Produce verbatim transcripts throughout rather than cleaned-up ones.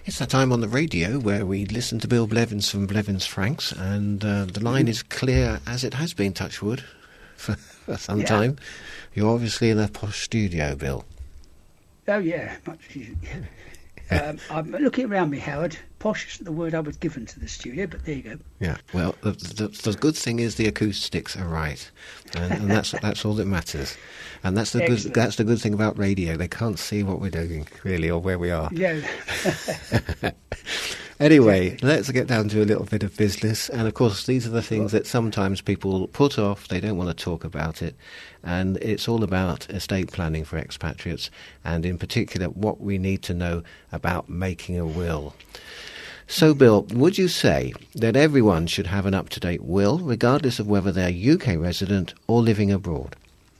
It's that time on the radio where we listen to Bill Blevins from Blevins Franks, and uh, the line mm. is clear as it has been, touch wood, for, for some yeah. time. You're obviously in a posh studio, Bill. Oh, yeah. Much, yeah. um, I'm looking around me, Howard. Posh isn't the word I was given to the studio, but there you go. Yeah, well, the, the, the good thing is the acoustics are right, and, and that's that's all that matters. And that's the good, that's the good thing about radio. They can't see what we're doing, really, or where we are. Yeah. Anyway, let's get down to a little bit of business. And, of course, these are the things that sometimes people put off. They don't want to talk about it. And it's all about estate planning for expatriates, and in particular what we need to know about making a will. So, Bill, would you say that everyone should have an up-to-date will, regardless of whether they're U K resident or living abroad?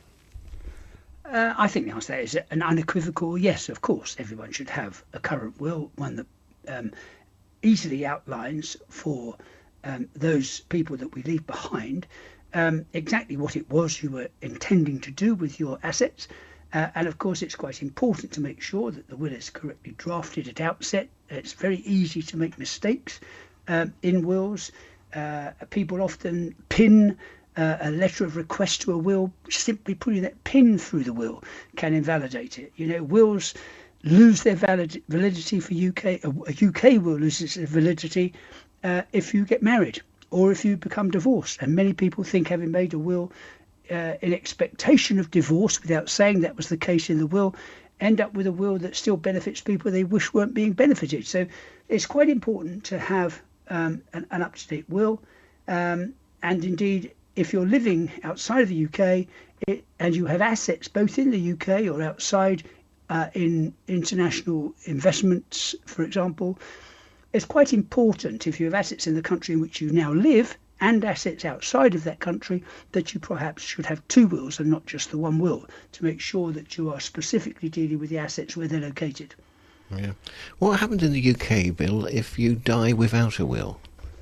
Uh, I think the answer to that is an unequivocal yes, of course. Everyone should have a current will, one that um, easily outlines for um, those people that we leave behind um, exactly what it was you were intending to do with your assets. Uh, and of course, it's quite important to make sure that the will is correctly drafted at outset. It's very easy to make mistakes um, in wills. Uh, people often pin uh, a letter of request to a will. Simply putting that pin through the will can invalidate it. You know, wills lose their valid, validity for U K. A, a U K will loses its validity uh, if you get married or if you become divorced. And many people think, having made a will uh, in expectation of divorce, without saying that was the case in the will, end up with a will that still benefits people they wish weren't being benefited. So it's quite important to have um, an, an up-to-date will. Um, and indeed, if you're living outside of the U K it, and you have assets both in the U K or outside uh, in international investments, for example, it's quite important, if you have assets in the country in which you now live and assets outside of that country, that you perhaps should have two wills and not just the one will, to make sure that you are specifically dealing with the assets where they're located. Yeah. What happens in the U K, Bill, if you die without a will?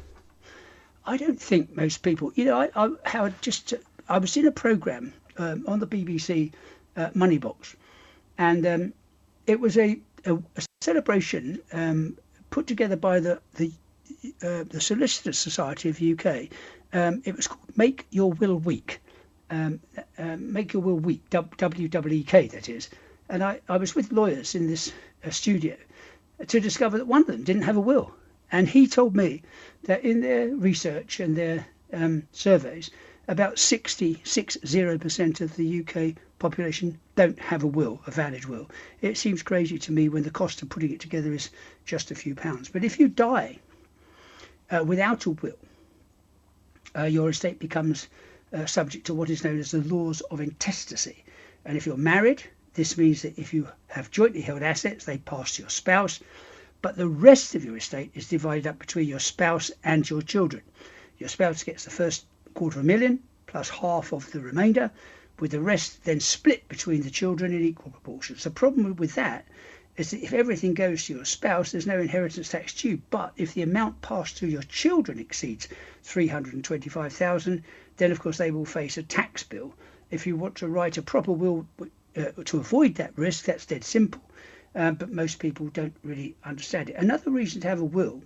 I don't think most people, you know, I, I Howard, just I was in a programme um, on the B B C uh, Money Box, and um, it was a, a, a celebration um, put together by the the uh, the Solicitors Society of the U K. Um, it was called Make Your Will Week. Um, uh, Make Your Will Week, W W E K that is. And I, I was with lawyers in this uh, studio to discover that one of them didn't have a will. And he told me that in their research and their um, surveys, about sixty-six percent of the U K population don't have a will, a valid will. It seems crazy to me when the cost of putting it together is just a few pounds. But if you die uh, without a will, uh, your estate becomes uh, subject to what is known as the laws of intestacy. And if you're married, this means that if you have jointly held assets, they pass to your spouse, but the rest of your estate is divided up between your spouse and your children. Your spouse gets the first quarter of a million plus half of the remainder, with the rest then split between the children in equal proportions. The problem with that is that if everything goes to your spouse, there's no inheritance tax due. But if the amount passed to your children exceeds three hundred twenty-five thousand pounds, then of course they will face a tax bill. If you want to write a proper will uh, to avoid that risk, that's dead simple. Uh, but most people don't really understand it. Another reason to have a will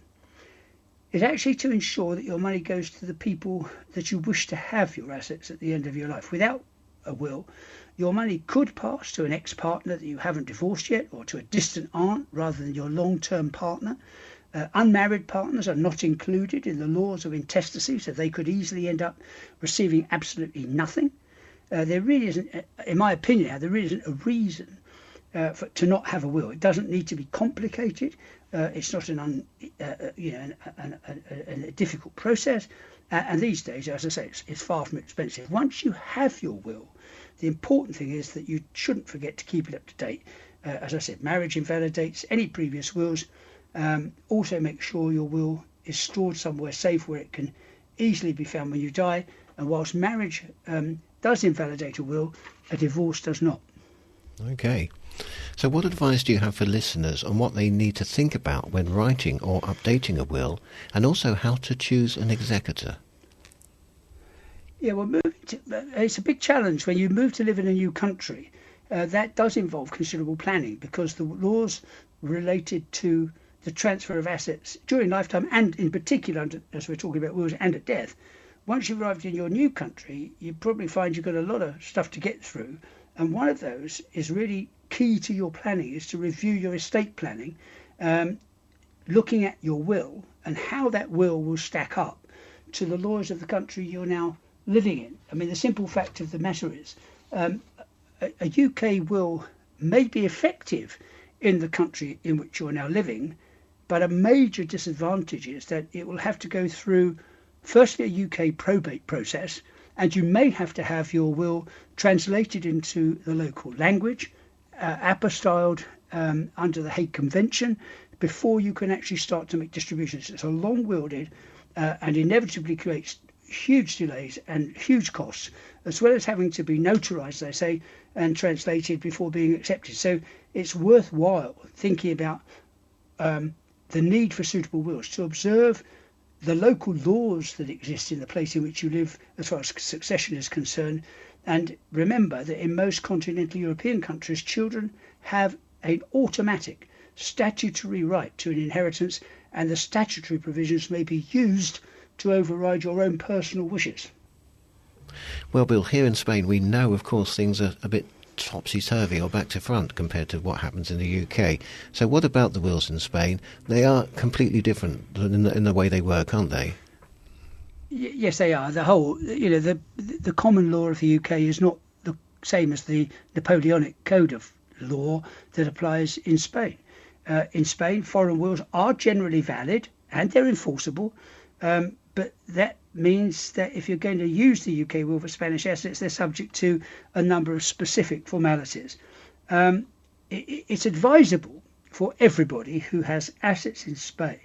is actually to ensure that your money goes to the people that you wish to have your assets at the end of your life. Without a will, your money could pass to an ex-partner that you haven't divorced yet, or to a distant aunt rather than your long-term partner. Uh, unmarried partners are not included in the laws of intestacy, so they could easily end up receiving absolutely nothing. Uh, there really isn't, in my opinion, there really isn't a reason Uh, for, to not have a will. It doesn't need to be complicated. Uh, it's not an un, uh, you know, an, an, a, a difficult process. Uh, and these days, as I say, it's, it's far from expensive. Once you have your will, the important thing is that you shouldn't forget to keep it up to date. Uh, as I said, marriage invalidates any previous wills. Um, also, make sure your will is stored somewhere safe where it can easily be found when you die. And whilst marriage um, does invalidate a will, a divorce does not. Okay. So what advice do you have for listeners on what they need to think about when writing or updating a will, and also how to choose an executor? Yeah, well, moving to, it's a big challenge when you move to live in a new country. Uh, that does involve considerable planning, because the laws related to the transfer of assets during lifetime, and in particular, as we're talking about wills, and at death. Once you've arrived in your new country, you probably find you've got a lot of stuff to get through. And one of those is really key to your planning, is to review your estate planning, um, looking at your will and how that will will stack up to the laws of the country you're now living in. I mean, the simple fact of the matter is um, a, a U K will may be effective in the country in which you're now living, but a major disadvantage is that it will have to go through, firstly, a U K probate process, and you may have to have your will translated into the local language, uh, apostilled um, under the Hague Convention, before you can actually start to make distributions. It's a long-wielded uh, and inevitably creates huge delays and huge costs, as well as having to be notarized, they say, and translated before being accepted. So it's worthwhile thinking about um, the need for suitable wills, to observe the local laws that exist in the place in which you live as far as succession is concerned. And remember that in most continental European countries, children have an automatic statutory right to an inheritance, and the statutory provisions may be used to override your own personal wishes. Well, Bill, here in Spain, we know, of course, things are a bit topsy-turvy or back to front compared to what happens in the U K. So what about the wills in Spain? They are completely different in the, in the way they work, aren't they? Y- yes, they are. The whole, you know, the the common law of the U K is not the same as the Napoleonic code of law that applies in Spain. Uh, in Spain, foreign wills are generally valid and they're enforceable, um, but that means that if you're going to use the U K will for Spanish assets, they're subject to a number of specific formalities. Um, it, it's advisable for everybody who has assets in Spain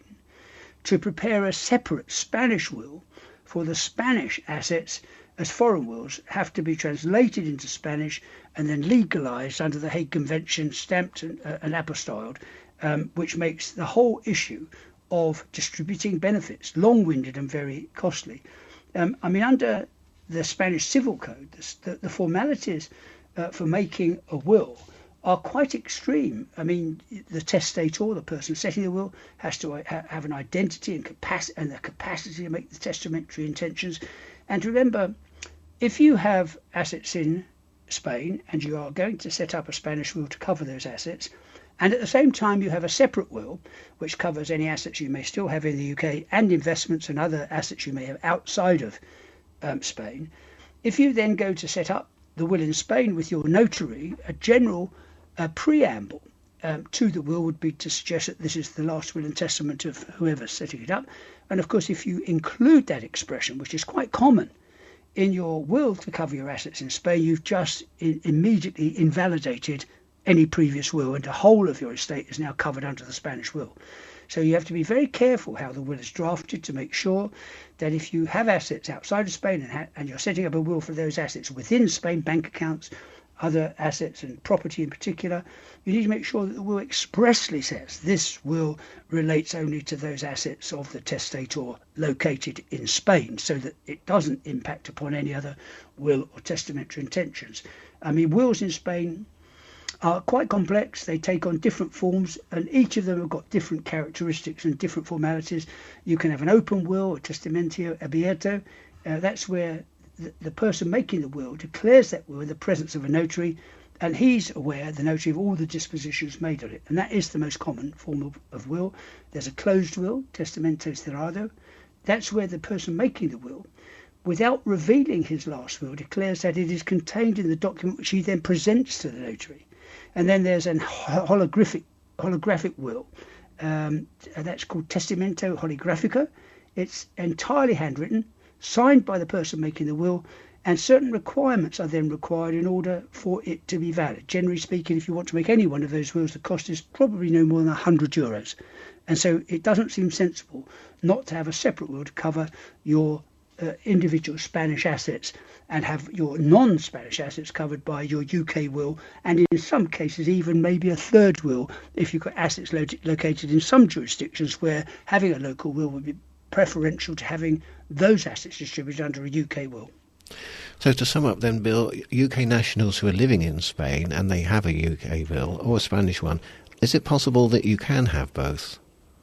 to prepare a separate Spanish will for the Spanish assets, as foreign wills have to be translated into Spanish and then legalised under the Hague Convention, stamped and, uh, and apostilled, um, which makes the whole issue of distributing benefits long-winded and very costly. Um, I mean, under the Spanish Civil Code, the, the formalities uh, for making a will are quite extreme. I mean, the testator, the person setting the will, has to ha- have an identity and, capac- and the capacity to make the testamentary intentions. And remember, if you have assets in Spain and you are going to set up a Spanish will to cover those assets, and at the same time you have a separate will which covers any assets you may still have in the U K and investments and other assets you may have outside of um, Spain, if you then go to set up the will in Spain with your notary, a general uh, preamble um, to the will would be to suggest that this is the last will and testament of whoever's setting it up. And of course, if you include that expression, which is quite common in your will to cover your assets in Spain, you've just in, immediately invalidated any previous will, and the whole of your estate is now covered under the Spanish will. So you have to be very careful how the will is drafted to make sure that if you have assets outside of Spain and, ha- and you're setting up a will for those assets within Spain, bank accounts, other assets and property in particular, you need to make sure that the will expressly says this will relates only to those assets of the testator located in Spain, so that it doesn't impact upon any other will or testamentary intentions. I mean, wills in Spain are quite complex. They take on different forms, and each of them have got different characteristics and different formalities. You can have an open will, a testamento abierto. Uh, that's where the, the person making the will declares that will in the presence of a notary, and he's aware, the notary, of all the dispositions made on it. And that is the most common form of, of will. There's a closed will, testamento cerrado. That's where the person making the will, without revealing his last will, declares that it is contained in the document which he then presents to the notary. And then there's an holographic holographic will. Um, that's called testamento holográfico. It's entirely handwritten, signed by the person making the will, and certain requirements are then required in order for it to be valid. Generally speaking, if you want to make any one of those wills, the cost is probably no more than one hundred euros. And so it doesn't seem sensible not to have a separate will to cover your uh, individual Spanish assets and have your non-Spanish assets covered by your U K will, and in some cases even maybe a third will if you've got assets lo- located in some jurisdictions where having a local will would be preferential to having those assets distributed under a U K will. So to sum up then, Bill, U K nationals who are living in Spain and they have a U K will or a Spanish one, is it possible that you can have both?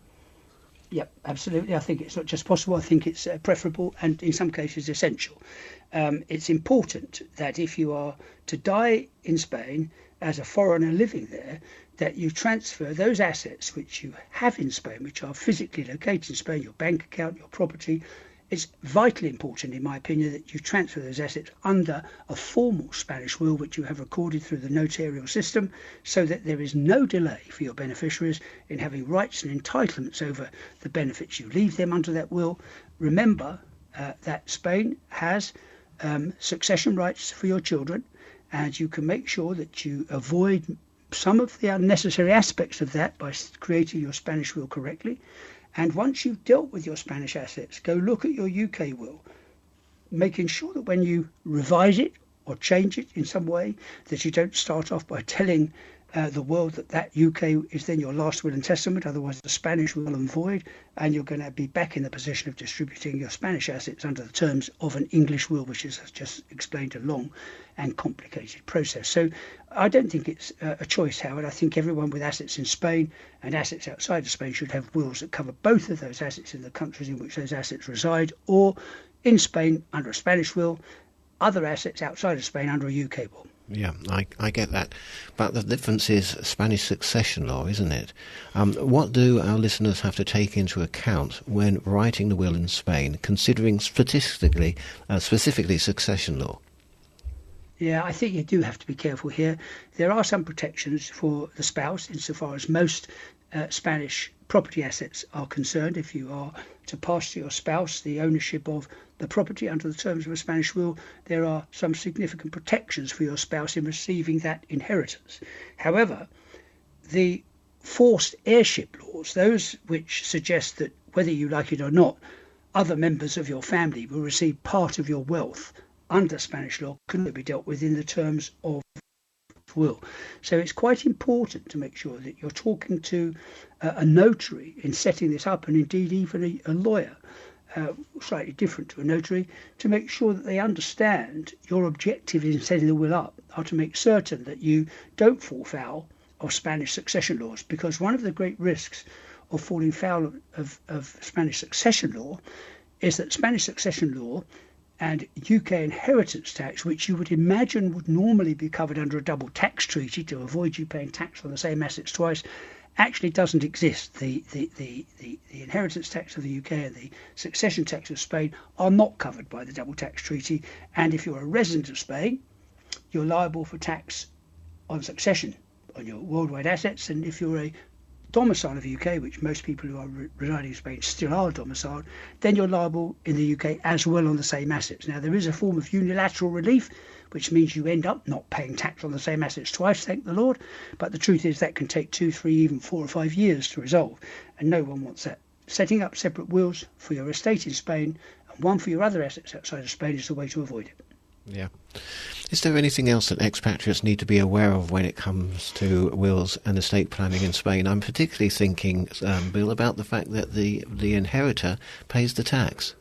Yep, absolutely. I think it's not just possible. I think it's uh, preferable and in some cases essential. Um, it's important that if you are to die in Spain as a foreigner living there, that you transfer those assets which you have in Spain, which are physically located in Spain, your bank account, your property. It's vitally important, in my opinion, that you transfer those assets under a formal Spanish will, which you have recorded through the notarial system, so that there is no delay for your beneficiaries in having rights and entitlements over the benefits you leave them under that will. Remember uh, that Spain has um, succession rights for your children, and you can make sure that you avoid some of the unnecessary aspects of that by creating your Spanish will correctly. And once you've dealt with your Spanish assets, go look at your U K will, making sure that when you revise it or change it in some way, that you don't start off by telling uh, the world that that U K is then your last will and testament, otherwise the Spanish will and void, and you're going to be back in the position of distributing your Spanish assets under the terms of an English will, which is, as just explained, a long and complicated process. So I don't think it's uh, a choice, Howard. I think everyone with assets in Spain and assets outside of Spain should have wills that cover both of those assets in the countries in which those assets reside, or in Spain under a Spanish will, other assets outside of Spain under a U K will. Yeah, I, I get that. But the difference is Spanish succession law, isn't it? Um, what do our listeners have to take into account when writing the will in Spain, considering statistically, uh, specifically succession law? Yeah, I think you do have to be careful here. There are some protections for the spouse insofar as most uh, Spanish property assets are concerned. If you are to pass to your spouse the ownership of the property under the terms of a Spanish will, there are some significant protections for your spouse in receiving that inheritance. However, the forced heirship laws, those which suggest that whether you like it or not, other members of your family will receive part of your wealth under Spanish law, can be dealt with in the terms of will. So it's quite important to make sure that you're talking to uh, a notary in setting this up, and indeed even a, a lawyer, uh, slightly different to a notary, to make sure that they understand your objective in setting the will up are to make certain that you don't fall foul of Spanish succession laws, because one of the great risks of falling foul of, of, of Spanish succession law is that Spanish succession law and U K inheritance tax, which you would imagine would normally be covered under a double tax treaty to avoid you paying tax on the same assets twice, actually doesn't exist. The, the, the, the, the inheritance tax of the U K and the succession tax of Spain are not covered by the double tax treaty. And if you're a resident of Spain, you're liable for tax on succession on your worldwide assets. And if you're a domicile of the U K, which most people who are re- residing in Spain still are domiciled, then you're liable in the U K as well on the same assets. Now, there is a form of unilateral relief, which means you end up not paying tax on the same assets twice, thank the Lord. But the truth is that can take two, three, even four or five years to resolve, and no one wants that. Setting up separate wills for your estate in Spain and one for your other assets outside of Spain is the way to avoid it. Yeah. Is there anything else that expatriates need to be aware of when it comes to wills and estate planning in Spain? I'm particularly thinking, um, Bill, about the fact that the, the inheritor pays the tax.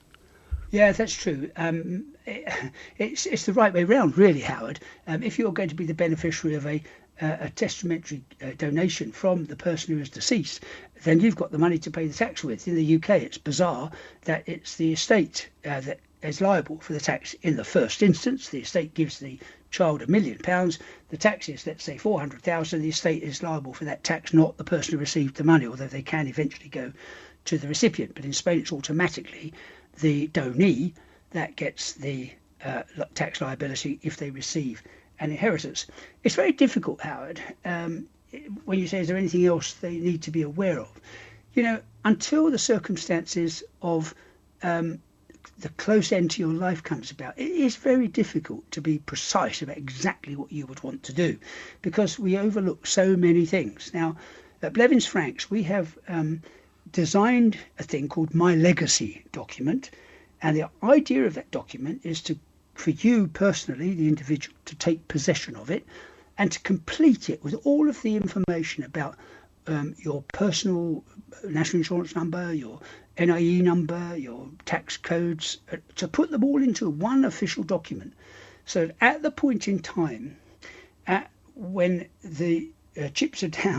Yeah, that's true. Um, it, it's it's the right way round, really, Howard. Um, if you're going to be the beneficiary of a uh, a testamentary uh, donation from the person who is deceased, then you've got the money to pay the tax with. In the U K, it's bizarre that it's the estate uh, that is liable for the tax in the first instance. The estate gives the child a million pounds. The tax is, let's say, four hundred thousand. The estate is liable for that tax, not the person who received the money, although they can eventually go to the recipient. But in Spain, it's automatically the donee that gets the uh, tax liability if they receive an inheritance. It's very difficult, Howard, um, when you say, is there anything else they need to be aware of? You know, until the circumstances of um, the close end to your life comes about, it is very difficult to be precise about exactly what you would want to do, because we overlook so many things. Now, at Blevins Franks, we have um, designed a thing called My Legacy document, and the idea of that document is to, for you personally, the individual, to take possession of it and to complete it with all of the information about um, your personal national insurance number, your N I E number, your tax codes, uh, to put them all into one official document. So at the point in time at when the uh, chips are down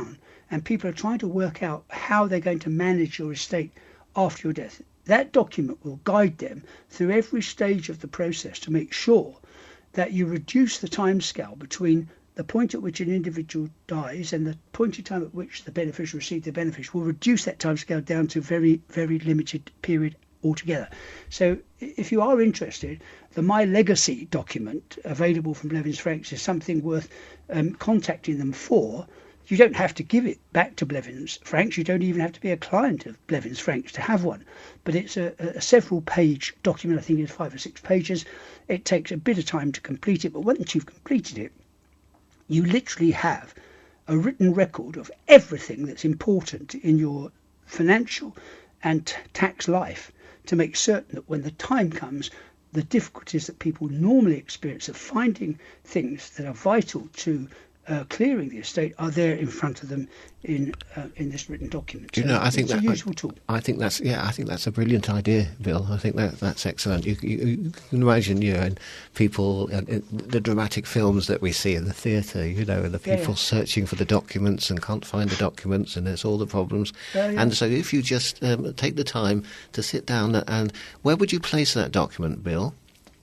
and people are trying to work out how they're going to manage your estate after your death. That document will guide them through every stage of the process to make sure that you reduce the timescale between the point at which an individual dies and the point in time at which the beneficiary received the benefits. Will reduce that timescale down to a very, very limited period altogether. So if you are interested, the My Legacy document available from Blevins Franks is something worth um, contacting them for. You don't have to give it back to Blevins Franks. You don't even have to be a client of Blevins Franks to have one. But it's a, a several page document. I think it's five or six pages. It takes a bit of time to complete it, but once you've completed it, you literally have a written record of everything that's important in your financial and t- tax life to make certain that when the time comes, the difficulties that people normally experience of finding things that are vital to uh, clearing the estate are there in front of them in uh, in this written document. Do you know, I think it's that, a useful tool. I think that's yeah, I think that's a brilliant idea, Bill. I think that that's excellent. You, you, you can imagine, you know, and people, uh, the dramatic films that we see in the theatre, you know, and the people yeah, yeah. searching for the documents and can't find the documents, and there's all the problems. Uh, yeah. And so, if you just um, take the time to sit down, and where would you place that document, Bill?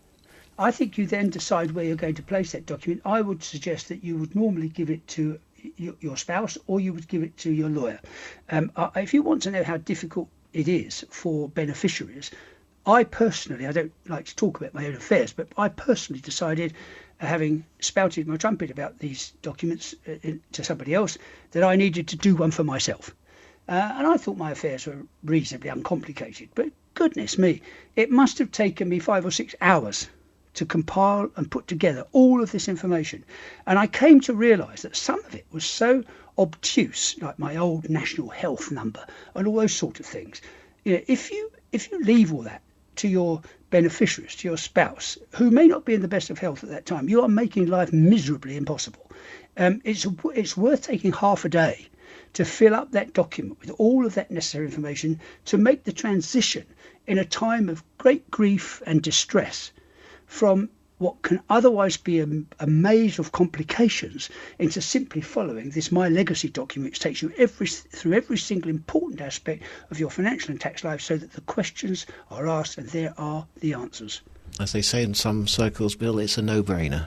I think you then decide where you're going to place that document. I would suggest that you would normally give it to your spouse, or you would give it to your lawyer. Um, if you want to know how difficult it is for beneficiaries, I personally, I don't like to talk about my own affairs, but I personally decided, uh, having spouted my trumpet about these documents uh, in, to somebody else, that I needed to do one for myself. Uh, and I thought my affairs were reasonably uncomplicated, but goodness me, it must have taken me five or six hours to compile and put together all of this information. And I came to realise that some of it was so obtuse, like my old national health number and all those sort of things. You know, if you if you leave all that to your beneficiaries, to your spouse, who may not be in the best of health at that time, you are making life miserably impossible. Um, it's it's worth taking half a day to fill up that document with all of that necessary information to make the transition in a time of great grief and distress from what can otherwise be a, a maze of complications into simply following this My Legacy document, which takes you every through every single important aspect of your financial and tax life so that the questions are asked and there are the answers. As they say in some circles, Bill, it's a no-brainer.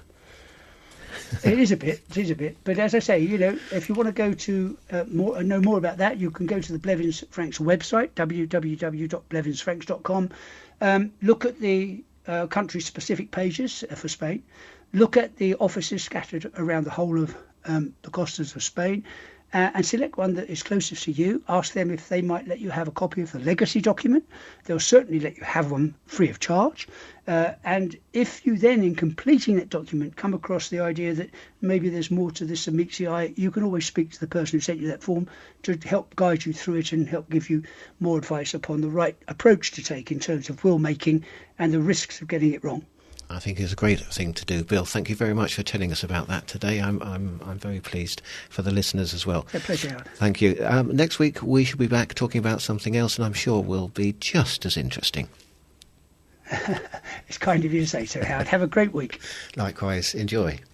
It is a bit, it is a bit. But as I say, you know, if you want to go to uh, more, know more about that, you can go to the Blevins Franks website, w w w dot blevins franks dot com. Um, look at the Uh, country-specific pages uh, for Spain. Look at the offices scattered around the whole of um, the costas of Spain, uh, and select one that is closest to you. Ask them if they might let you have a copy of the legacy document. They'll certainly let you have one free of charge. Uh, and if you then, in completing that document, come across the idea that maybe there's more to this than meets the eye, you can always speak to the person who sent you that form to help guide you through it and help give you more advice upon the right approach to take in terms of will making and the risks of getting it wrong. I think it's a great thing to do. Bill, thank you very much for telling us about that today. I'm I'm I'm very pleased for the listeners as well. A pleasure, Howard. Thank you. Um, next week we shall be back talking about something else, and I'm sure will be just as interesting. It's kind of you to say so, Howard. Have a great week. Likewise. Enjoy.